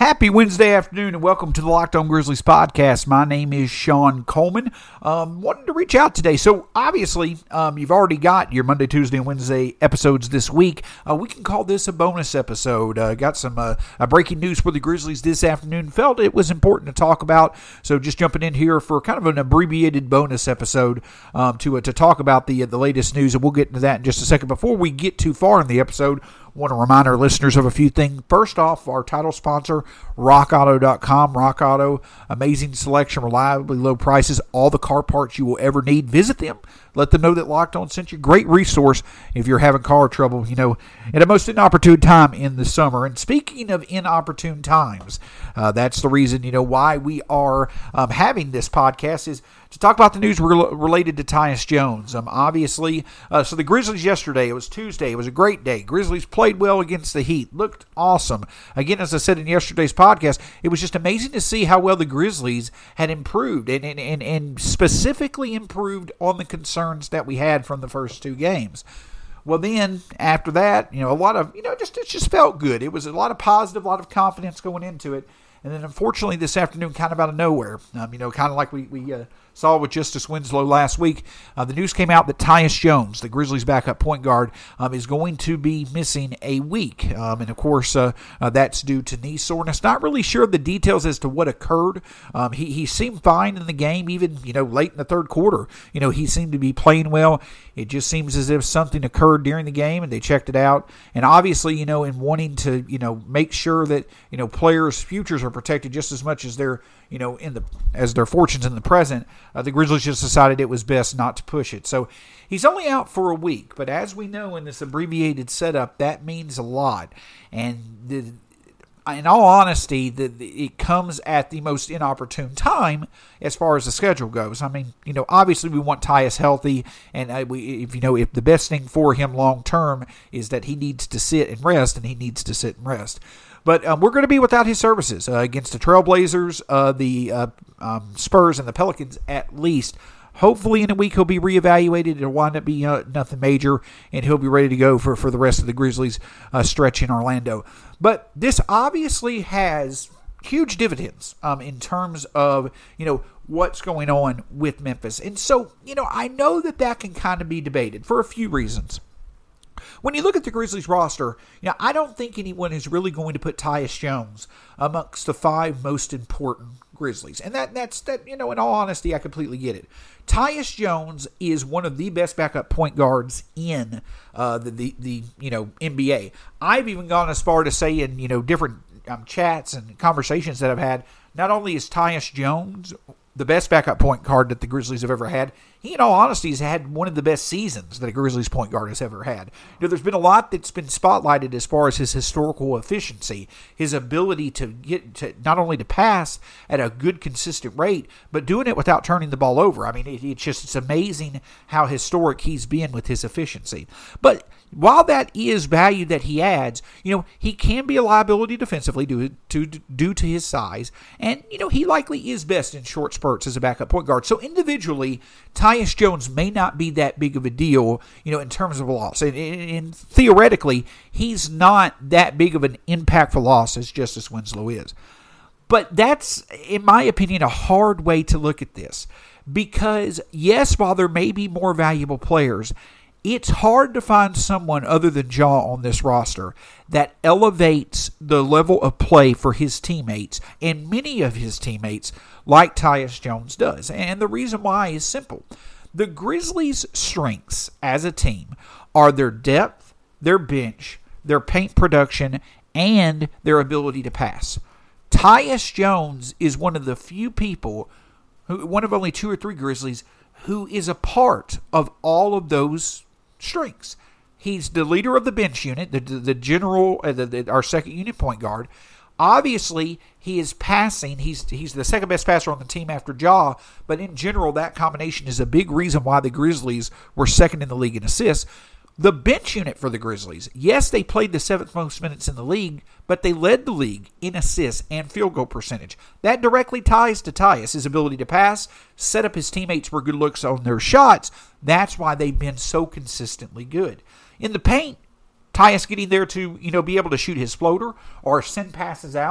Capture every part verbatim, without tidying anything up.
Happy Wednesday afternoon and welcome to the Locked On Grizzlies podcast. My name is Sean Coleman. Um, wanted to reach out today. So obviously, um, you've already got your Monday, Tuesday, and Wednesday episodes this week. Uh, we can call this a bonus episode. Uh, got some uh, uh, breaking news for the Grizzlies this afternoon. Felt it was important to talk about. So just jumping in here for kind of an abbreviated bonus episode um, to uh, to talk about the uh, the latest news, and we'll get into that in just a second. Before we get too far in the episode, want to remind our listeners of a few things. First off, our title sponsor, rock auto dot com. Rock Auto, amazing selection, reliably low prices, all the car parts you will ever need. Visit them. Let them know that Locked On sent you. Great resource if you're having car trouble, you know, at a most inopportune time in the summer. And speaking of inopportune times, uh, that's the reason, you know, why we are um, having this podcast is to talk about the news re- related to Tyus Jones. Um, obviously, uh, so the Grizzlies yesterday, it was Tuesday, it was a great day. Grizzlies played well against the Heat, looked awesome. Again, as I said in yesterday's podcast, it was just amazing to see how well the Grizzlies had improved and, and, and, and specifically improved on the concerns that we had from the first two games. Well, then after that, you know, a lot of, you know, just it just felt good. It was a lot of positive, a lot of confidence going into it. And then unfortunately this afternoon, kind of out of nowhere, um, you know, kind of like we, we uh, saw with Justice Winslow last week, uh, the news came out that Tyus Jones, the Grizzlies' backup point guard, um, is going to be missing a week. Um, and, of course, uh, uh, that's due to knee soreness. Not really sure of the details as to what occurred. Um, he, he seemed fine in the game, even, you know, late in the third quarter. You know, he seemed to be playing well. It just seems as if something occurred during the game and they checked it out. And obviously, you know, in wanting to, you know, make sure that, you know, players' futures are protected just as much as their, you know, in the as their fortunes in the present, uh, the Grizzlies just decided it was best not to push it. So he's only out for a week, but as we know in this abbreviated setup, that means a lot. And the, in all honesty, the, the, it comes at the most inopportune time as far as the schedule goes. I mean, you know, obviously we want Tyus healthy, and uh, we, if you know, if the best thing for him long term is that he needs to sit and rest, and he needs to sit and rest. But um, we're going to be without his services uh, against the Trailblazers, uh, the uh, um, Spurs, and the Pelicans at least. Hopefully in a week he'll be reevaluated. It'll wind up being uh, nothing major, and he'll be ready to go for, for the rest of the Grizzlies uh, stretch in Orlando. But this obviously has huge dividends um, in terms of, you know, what's going on with Memphis. And so, you know, I know that that can kind of be debated for a few reasons. When you look at the Grizzlies roster, you know, I don't think anyone is really going to put Tyus Jones amongst the five most important Grizzlies. And that that's that, you know, in all honesty, I completely get it. Tyus Jones is one of the best backup point guards in uh, the, the, the, you know, N B A. I've even gone as far to say in, you know, different um, chats and conversations that I've had, not only is Tyus Jones the best backup point guard that the Grizzlies have ever had, he, in all honesty, has had one of the best seasons that a Grizzlies point guard has ever had. You know, there's been a lot that's been spotlighted as far as his historical efficiency, his ability to get to not only to pass at a good, consistent rate, but doing it without turning the ball over. I mean, it, it's just it's amazing how historic he's been with his efficiency. But while that is value that he adds, you know, he can be a liability defensively due to, due to his size. And, you know, he likely is best in short spurts as a backup point guard. So individually, Tyus Jones may not be that big of a deal, you know, in terms of a loss. And, and, and theoretically, he's not that big of an impactful loss as Justice Winslow is. But that's, in my opinion, a hard way to look at this. Because, yes, while there may be more valuable players, it's hard to find someone other than Ja on this roster that elevates the level of play for his teammates, and many of his teammates, like Tyus Jones does. And the reason why is simple. The Grizzlies' strengths as a team are their depth, their bench, their paint production, and their ability to pass. Tyus Jones is one of the few people, who, one of only two or three Grizzlies, who is a part of all of those strengths. He's the leader of the bench unit, the the, the general, uh, the, the, our second unit point guard. Obviously, he is passing. He's he's the second best passer on the team after Ja. But in general, that combination is a big reason why the Grizzlies were second in the league in assists. The bench unit for the Grizzlies, yes, they played the seventh most minutes in the league, but they led the league in assists and field goal percentage. That directly ties to Tyus, his ability to pass, set up his teammates for good looks on their shots. That's why they've been so consistently good. In the paint, Tyus getting there to, you know, be able to shoot his floater or send passes out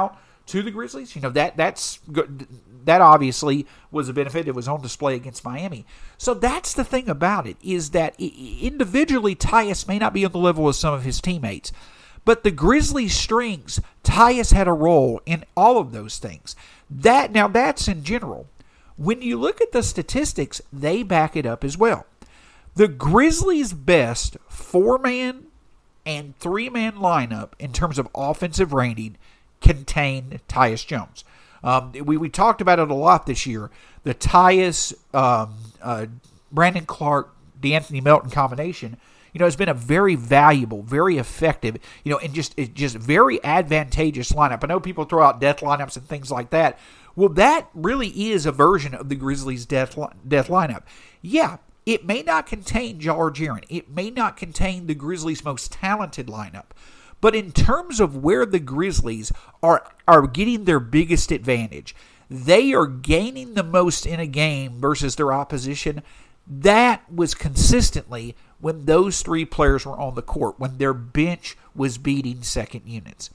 to the Grizzlies. You know, that that's good. That obviously was a benefit. It was on display against Miami. So that's the thing about it, is that individually Tyus may not be on the level of some of his teammates, but the Grizzlies' strengths, Tyus had a role in all of those things. That now that's in general. When you look at the statistics, they back it up as well. The Grizzlies' best four-man and three-man lineup in terms of offensive rating contained Tyus Jones. Um, we, we talked about it a lot this year. The Tyus, um, uh, Brandon Clarke, DeAnthony Melton combination, you know, has been a very valuable, very effective, you know, and just it just very advantageous lineup. I know people throw out death lineups and things like that. Well, that really is a version of the Grizzlies' death death lineup. Yeah, it may not contain George Aaron. It may not contain the Grizzlies' most talented lineup. But in terms of where the Grizzlies are, are getting their biggest advantage, they are gaining the most in a game versus their opposition. That was consistently when those three players were on the court, when their bench was beating second units.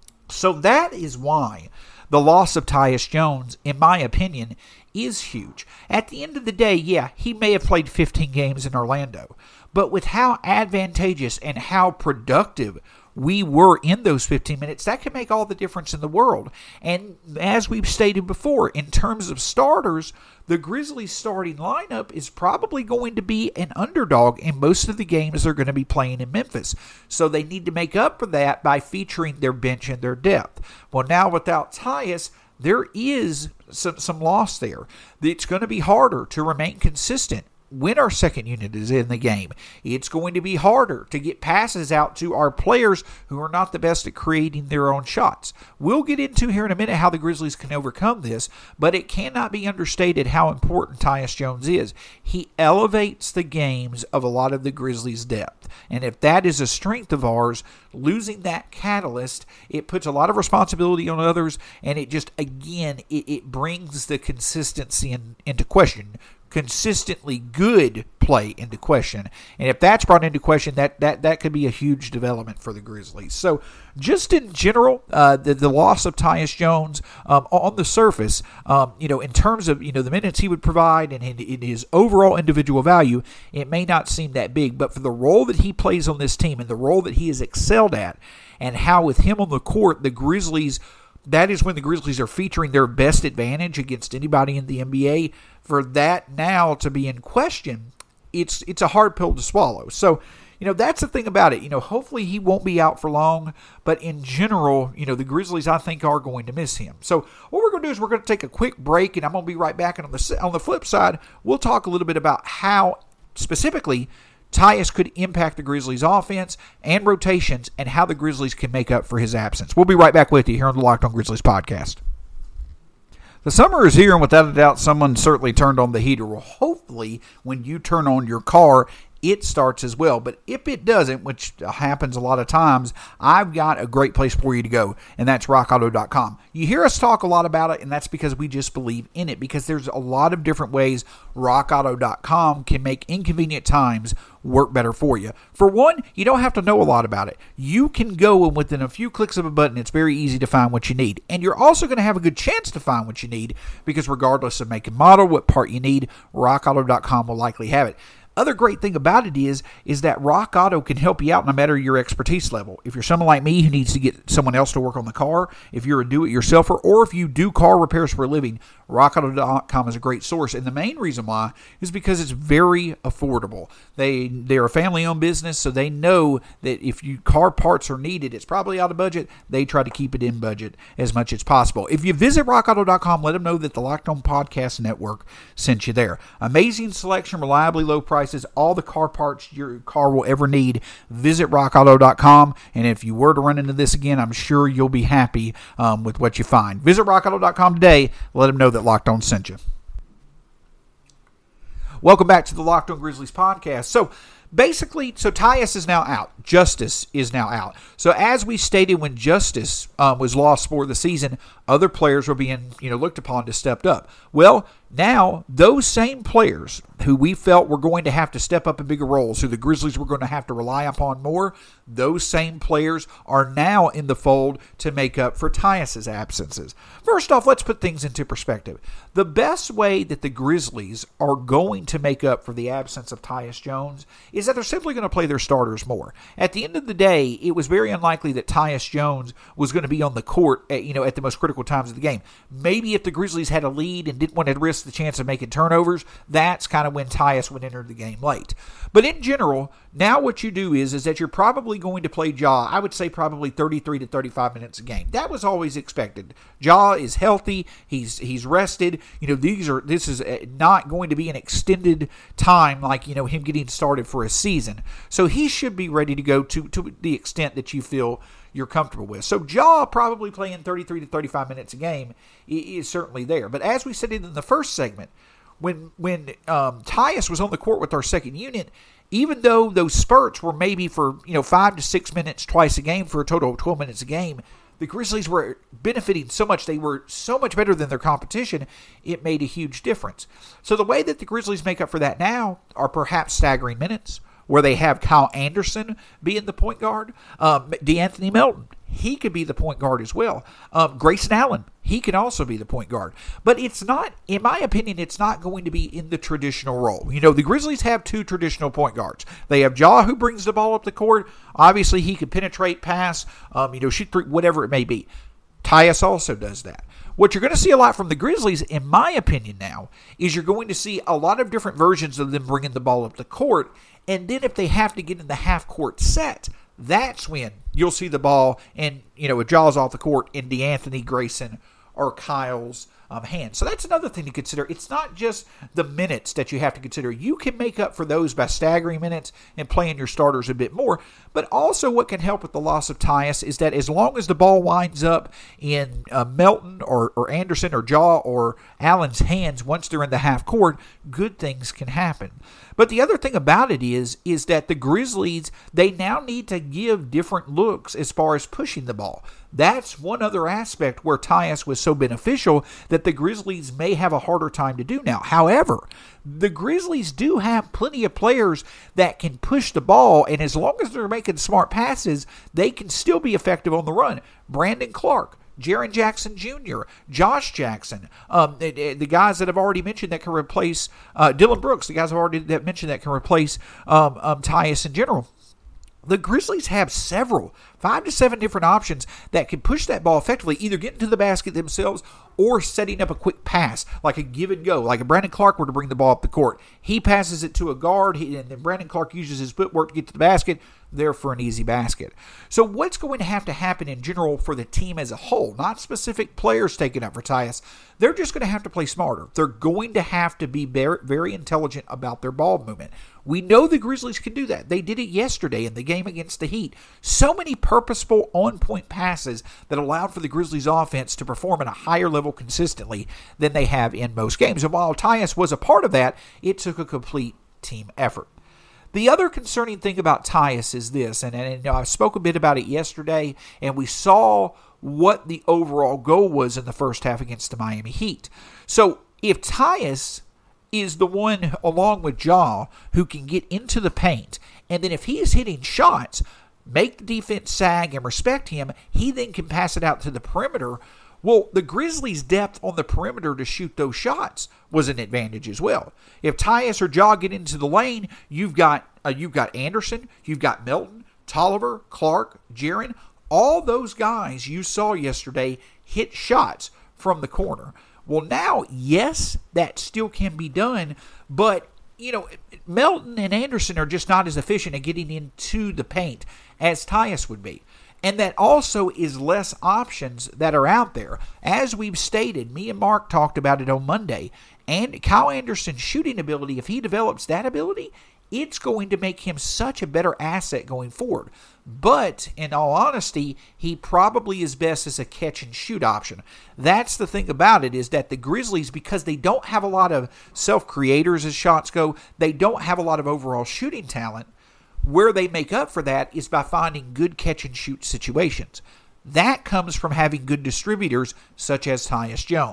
So that is why the loss of Tyus Jones, in my opinion, is huge. At the end of the day, yeah, he may have played fifteen games in Orlando, but with how advantageous and how productive we were in those fifteen minutes, that can make all the difference in the world. And as we've stated before, in terms of starters, the Grizzlies' starting lineup is probably going to be an underdog in most of the games they're going to be playing in Memphis. So they need to make up for that by featuring their bench and their depth. Well, now without Tyus, there is some, some loss there. It's going to be harder to remain consistent when our second unit is in the game. It's going to be harder to get passes out to our players who are not the best at creating their own shots. We'll get into here in a minute how the Grizzlies can overcome this, but it cannot be understated how important Tyus Jones is. He elevates the games of a lot of the Grizzlies' depth. And if that is a strength of ours, losing that catalyst, it puts a lot of responsibility on others, and it just, again, it, it brings the consistency in, into question. Consistently good play into question. And if that's brought into question, that that that could be a huge development for the Grizzlies. So just in general, uh, the, the loss of Tyus Jones um, on the surface, um, you know, in terms of, you know, the minutes he would provide and in, in his overall individual value, it may not seem that big. But for the role that he plays on this team and the role that he has excelled at, and how with him on the court, the Grizzlies, that is when the Grizzlies are featuring their best advantage against anybody in the N B A. For that now to be in question, it's it's a hard pill to swallow. So, you know, that's the thing about it. You know, hopefully he won't be out for long. But in general, you know, the Grizzlies, I think, are going to miss him. So what we're going to do is we're going to take a quick break, and I'm going to be right back. And on the, on the flip side, we'll talk a little bit about how specifically Tyus could impact the Grizzlies' offense and rotations, and how the Grizzlies can make up for his absence. We'll be right back with you here on the Locked On Grizzlies podcast. The summer is here, and without a doubt, someone certainly turned on the heater. Well, hopefully, when you turn on your car, it starts as well. But if it doesn't, which happens a lot of times, I've got a great place for you to go, and that's rock auto dot com. You hear us talk a lot about it, and that's because we just believe in it, because there's a lot of different ways rock auto dot com can make inconvenient times work better for you. For one, you don't have to know a lot about it. You can go, and within a few clicks of a button, it's very easy to find what you need. And you're also going to have a good chance to find what you need, because regardless of make and model, what part you need, rock auto dot com will likely have it. Other great thing about it is, is that Rock Auto can help you out no matter your expertise level. If you're someone like me who needs to get someone else to work on the car, if you're a do-it-yourselfer, or if you do car repairs for a living, rock auto dot com is a great source. And the main reason why is because it's very affordable. They, they're a family-owned business, so they know that if you car parts are needed, it's probably out of budget. They try to keep it in budget as much as possible. If you visit rock auto dot com, let them know that the Locked On Podcast Network sent you there. Amazing selection, reliably low prices, all the car parts your car will ever need. Visit rock auto dot com, and if you were to run into this again, I'm sure you'll be happy um, with what you find. Visit rock auto dot com today. Let them know that Locked On sent you. Welcome back to the Locked On Grizzlies podcast. So basically, so Tyus is now out. Justice is now out. So as we stated, when Justice um, was lost for the season, other players were being, you know, looked upon to step up. Well, Now, those same players who we felt were going to have to step up in bigger roles, who the Grizzlies were going to have to rely upon more, those same players are now in the fold to make up for Tyus's absences. First off, let's put things into perspective. The best way that the Grizzlies are going to make up for the absence of Tyus Jones is that they're simply going to play their starters more. At the end of the day, it was very unlikely that Tyus Jones was going to be on the court at, you know, at the most critical times of the game. Maybe if the Grizzlies had a lead and didn't want to risk the chance of making turnovers, that's kind of when Tyus would enter the game late. But in general, now what you do is, is that you're probably going to play Ja, I would say probably thirty-three to thirty-five minutes a game. That was always expected. Ja is healthy. He's he's rested. You know, these are this is not going to be an extended time like, you know, him getting started for a season. So he should be ready to go to, to the extent that you feel you're comfortable with. So Ja probably playing thirty-three to thirty-five minutes a game is certainly there. But as we said in the first segment, when when um, Tyus was on the court with our second unit, even though those spurts were maybe for, you know, five to six minutes twice a game for a total of twelve minutes a game, the Grizzlies were benefiting so much. They were so much better than their competition. It made a huge difference. So the way that the Grizzlies make up for that now are perhaps staggering minutes, where they have Kyle Anderson being the point guard. Um, DeAnthony Melton, he could be the point guard as well. Um, Grayson Allen, he can also be the point guard. But it's not, in my opinion, it's not going to be in the traditional role. You know, the Grizzlies have two traditional point guards. They have Ja, who brings the ball up the court. Obviously, he can penetrate, pass, um, you know, shoot three, whatever it may be. Tyus also does that. What you're going to see a lot from the Grizzlies, in my opinion now, is you're going to see a lot of different versions of them bringing the ball up the court. And then if they have to get in the half-court set, that's when you'll see the ball and, you know, with Jaws off the court in DeAnthony, Grayson, or Kyle's um, hands. So that's another thing to consider. It's not just the minutes that you have to consider. You can make up for those by staggering minutes and playing your starters a bit more. But also what can help with the loss of Tyus is that as long as the ball winds up in uh, Melton or, or Anderson or Ja or Allen's hands once they're in the half court, good things can happen. But the other thing about it is, is that the Grizzlies, they now need to give different looks as far as pushing the ball. That's one other aspect where Tyus was so beneficial that the Grizzlies may have a harder time to do now. However, the Grizzlies do have plenty of players that can push the ball, and as long as they're making smart passes, they can still be effective on the run. Brandon Clark, Jaren Jackson Junior, Josh Jackson, um, the, the guys that I've already mentioned that can replace uh, Dylan Brooks, the guys I've already that mentioned that can replace um, um, Tyus in general. The Grizzlies have several, five to seven different options that can push that ball effectively, either getting to the basket themselves or setting up a quick pass, like a give and go, like if Brandon Clark were to bring the ball up the court. He passes it to a guard, he, and then Brandon Clark uses his footwork to get to the basket, there for an easy basket. So what's going to have to happen in general for the team as a whole, not specific players taking up for Tyus, they're just going to have to play smarter. They're going to have to be very, very intelligent about their ball movement. We know the Grizzlies can do that. They did it yesterday in the game against the Heat. So many purposeful on-point passes that allowed for the Grizzlies offense to perform at a higher level consistently than they have in most games. And while Tyus was a part of that, it took a complete team effort. The other concerning thing about Tyus is this, and, and, and I spoke a bit about it yesterday, and we saw what the overall goal was in the first half against the Miami Heat. So if Tyus is the one, along with Ja, who can get into the paint, and then if he is hitting shots, make the defense sag and respect him, he then can pass it out to the perimeter. Well, the Grizzlies' depth on the perimeter to shoot those shots was an advantage as well. If Tyus or Ja get into the lane, you've got uh, you've got Anderson, you've got Melton, Tolliver, Clark, Jaren. All those guys you saw yesterday hit shots from the corner. Well, now, yes, that still can be done, but, you know, Melton and Anderson are just not as efficient at getting into the paint as Tyus would be. And that also is less options that are out there. As we've stated, me and Mark talked about it on Monday, and Kyle Anderson's shooting ability, if he develops that ability, it's going to make him such a better asset going forward. But, in all honesty, he probably is best as a catch-and-shoot option. That's the thing about it, is that the Grizzlies, because they don't have a lot of self-creators as shots go, they don't have a lot of overall shooting talent. Where they make up for that is by finding good catch-and-shoot situations. That comes from having good distributors such as Tyus Jones.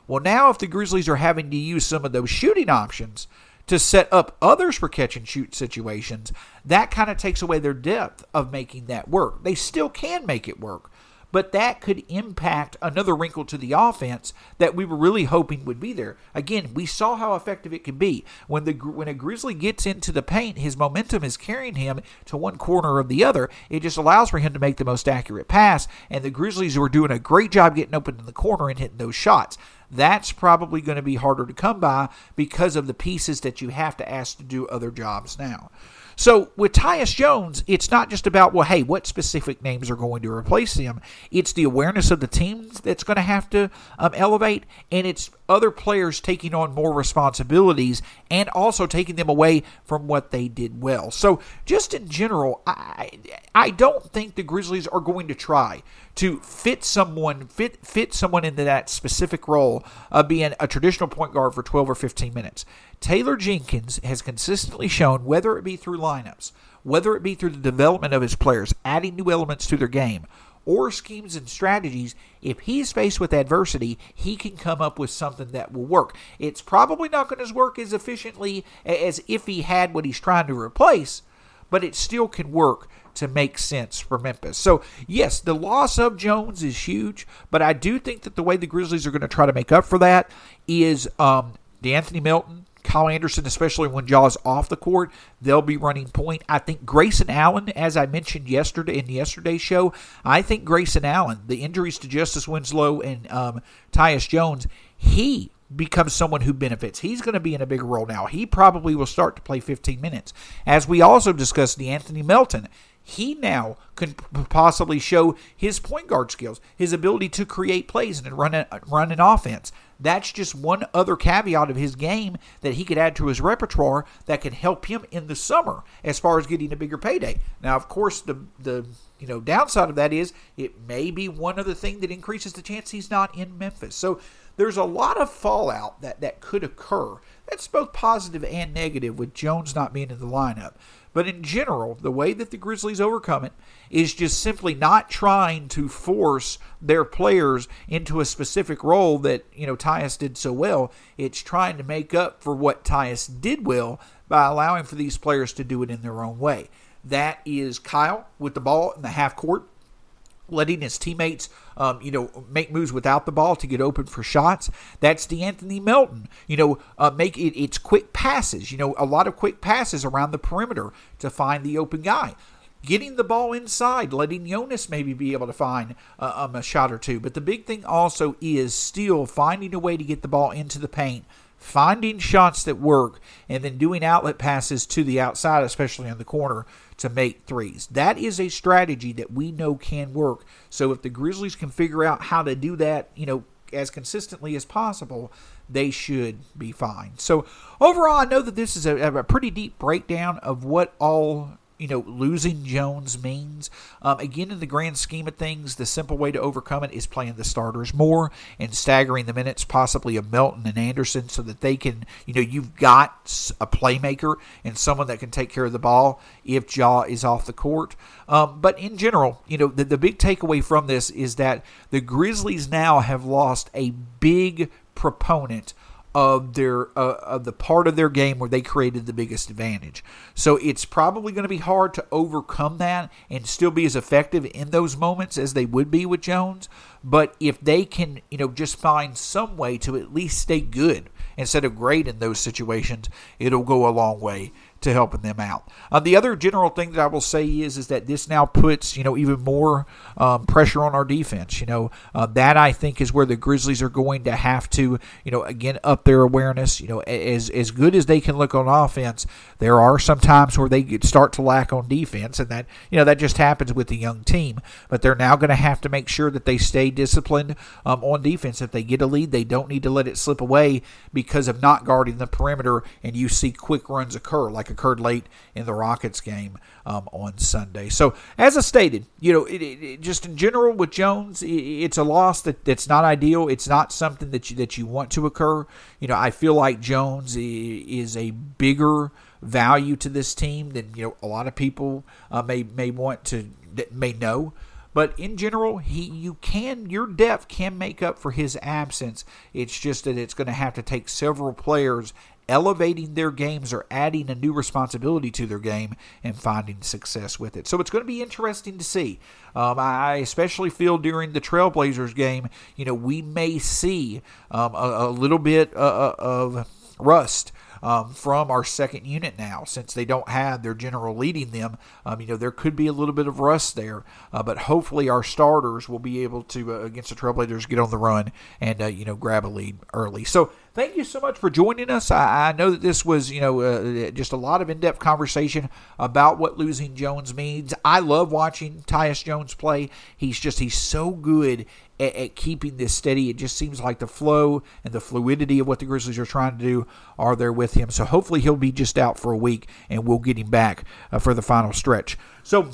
Well, now if the Grizzlies are having to use some of those shooting options to set up others for catch and shoot situations, that kind of takes away their depth of making that work. They still can make it work, but that could impact another wrinkle to the offense that we were really hoping would be there. Again, we saw how effective it can be. When the when a Grizzly gets into the paint, his momentum is carrying him to one corner or the other. It just allows for him to make the most accurate pass, and the Grizzlies were doing a great job getting open in the corner and hitting those shots. That's probably going to be harder to come by because of the pieces that you have to ask to do other jobs now. So with Tyus Jones, it's not just about, well, hey, what specific names are going to replace him? It's the awareness of the team that's going to have to um, elevate, and it's other players taking on more responsibilities and also taking them away from what they did well. So just in general, I I don't think the Grizzlies are going to try to fit someone fit fit someone into that specific role of being a traditional point guard for twelve or fifteen minutes. Taylor Jenkins has consistently shown, whether it be through lineups, whether it be through the development of his players, adding new elements to their game, or schemes and strategies, if he's faced with adversity, he can come up with something that will work. It's probably not going to work as efficiently as if he had what he's trying to replace, but it still can work to make sense for Memphis. So, yes, the loss of Jones is huge, but I do think that the way the Grizzlies are going to try to make up for that is um, DeAnthony Melton, Kyle Anderson, especially when Jaw's off the court, they'll be running point. I think Grayson Allen, as I mentioned yesterday in yesterday's show, I think Grayson Allen, the injuries to Justice Winslow and um, Tyus Jones, he becomes someone who benefits. He's going to be in a bigger role now. He probably will start to play fifteen minutes. As we also discussed, DeAnthony Melton, he now can possibly show his point guard skills, his ability to create plays and run, a, run an offense. That's just one other caveat of his game that he could add to his repertoire that can help him in the summer as far as getting a bigger payday. Now, of course, the the you know downside of that is it may be one other thing that increases the chance he's not in Memphis. So there's a lot of fallout that, that could occur. That's both positive and negative with Jones not being in the lineup. But in general, the way that the Grizzlies overcome it is just simply not trying to force their players into a specific role that, you know, Tyus did so well. It's trying to make up for what Tyus did well by allowing for these players to do it in their own way. That is Kyle with the ball in the half court, letting his teammates, um, you know, make moves without the ball to get open for shots. That's DeAnthony Melton. You know, uh, make it. It's quick passes. You know, a lot of quick passes around the perimeter to find the open guy. Getting the ball inside, letting Jonas maybe be able to find uh, um, a shot or two. But the big thing also is still finding a way to get the ball into the paint, finding shots that work, and then doing outlet passes to the outside, especially in the corner, to make threes. That is a strategy that we know can work. So if the Grizzlies can figure out how to do that, you know, as consistently as possible, they should be fine. So overall, I know that this is a, a pretty deep breakdown of what all, you know, losing Jones means. Um, again, in the grand scheme of things, the simple way to overcome it is playing the starters more and staggering the minutes, possibly of Melton and Anderson, so that they can, you know, you've got a playmaker and someone that can take care of the ball if Ja is off the court. Um, but in general, you know, the, the big takeaway from this is that the Grizzlies now have lost a big proponent of their uh, of the part of their game where they created the biggest advantage. So it's probably going to be hard to overcome that and still be as effective in those moments as they would be with Jones. But if they can, you know, just find some way to at least stay good instead of great in those situations, it'll go a long way to helping them out. Uh, the other general thing that I will say is, is that this now puts, you know, even more um, pressure on our defense. You know, uh, that I think is where the Grizzlies are going to have to, you know, again, up their awareness. You know, as as good as they can look on offense, there are some times where they start to lack on defense, and that, you know, that just happens with the young team. But they're now going to have to make sure that they stay disciplined um, on defense. If they get a lead, they don't need to let it slip away because of not guarding the perimeter, and you see quick runs occur, like occurred late in the Rockets game um, on Sunday. So, as I stated, you know, it, it, just in general with Jones, it, it's a loss that, that's not ideal. It's not something that you, that you want to occur. You know, I feel like Jones is a bigger value to this team than, you know, a lot of people uh, may may want to may know. But in general, he you can your depth can make up for his absence. It's just that it's going to have to take several players elevating their games or adding a new responsibility to their game and finding success with it. So it's going to be interesting to see. Um, I especially feel during the Trailblazers game, you know, we may see um, a, a little bit uh, of rust Um, from our second unit now, since they don't have their general leading them. Um, you know, there could be a little bit of rust there, uh, but hopefully our starters will be able to, uh, against the Trailblazers, get on the run and, uh, you know, grab a lead early. So thank you so much for joining us. I, I know that this was, you know, uh, just a lot of in-depth conversation about what losing Jones means. I love watching Tyus Jones play. He's just, he's so good at, at keeping this steady. It just seems like the flow and the fluidity of what the Grizzlies are trying to do are there with him. So hopefully he'll be just out for a week and we'll get him back uh, for the final stretch. So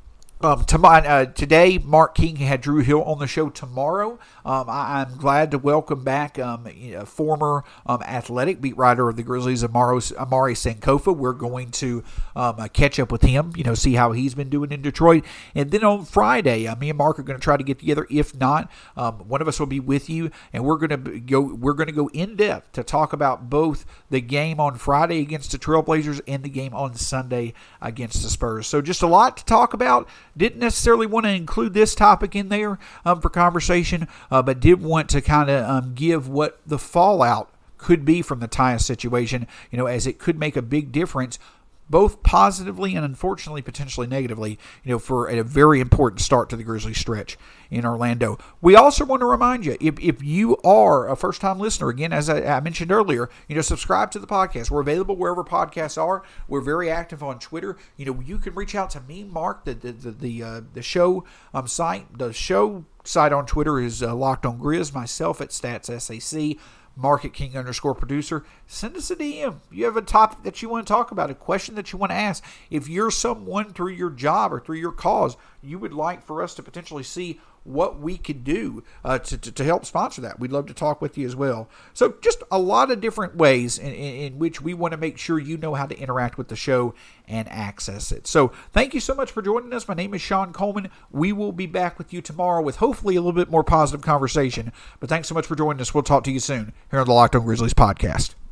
Um, to my, uh, today, Mark King had Drew Hill on the show tomorrow. Um, I, I'm glad to welcome back um, you know, former um, athletic beat writer of the Grizzlies, Amaro, Amari Sankofa. We're going to um, uh, catch up with him, you know, see how he's been doing in Detroit. And then on Friday, uh, me and Mark are going to try to get together. If not, um, one of us will be with you, and we're going to go. We're going to go in depth to talk about both the game on Friday against the Trailblazers and the game on Sunday against the Spurs. So just a lot to talk about. Didn't necessarily want to include this topic in there um, for conversation, uh, but did want to kind of um, give what the fallout could be from the Tyus situation, you know, as it could make a big difference, both positively and unfortunately potentially negatively, you know, for a very important start to the Grizzlies stretch in Orlando. We also want to remind you, if, if you are a first-time listener, again, as I, I mentioned earlier, you know, subscribe to the podcast. We're available wherever podcasts are. We're very active on Twitter. You know, you can reach out to me, Mark, the the the, the, uh, the show um, site. The show site on Twitter is uh, Locked on Grizz, myself at Stats S A C. Mark at King underscore producer. Send us a D M. You have a topic that you want to talk about, a question that you want to ask. If you're someone through your job or through your cause, you would like for us to potentially see what we could do uh, to, to, to help sponsor that, we'd love to talk with you as well. So just a lot of different ways in, in, in which we want to make sure you know how to interact with the show and access it. So thank you so much for joining us. My name is Sean Coleman. We will be back with you tomorrow with hopefully a little bit more positive conversation. But thanks so much for joining us. We'll talk to you soon here on the Locked on Grizzlies podcast.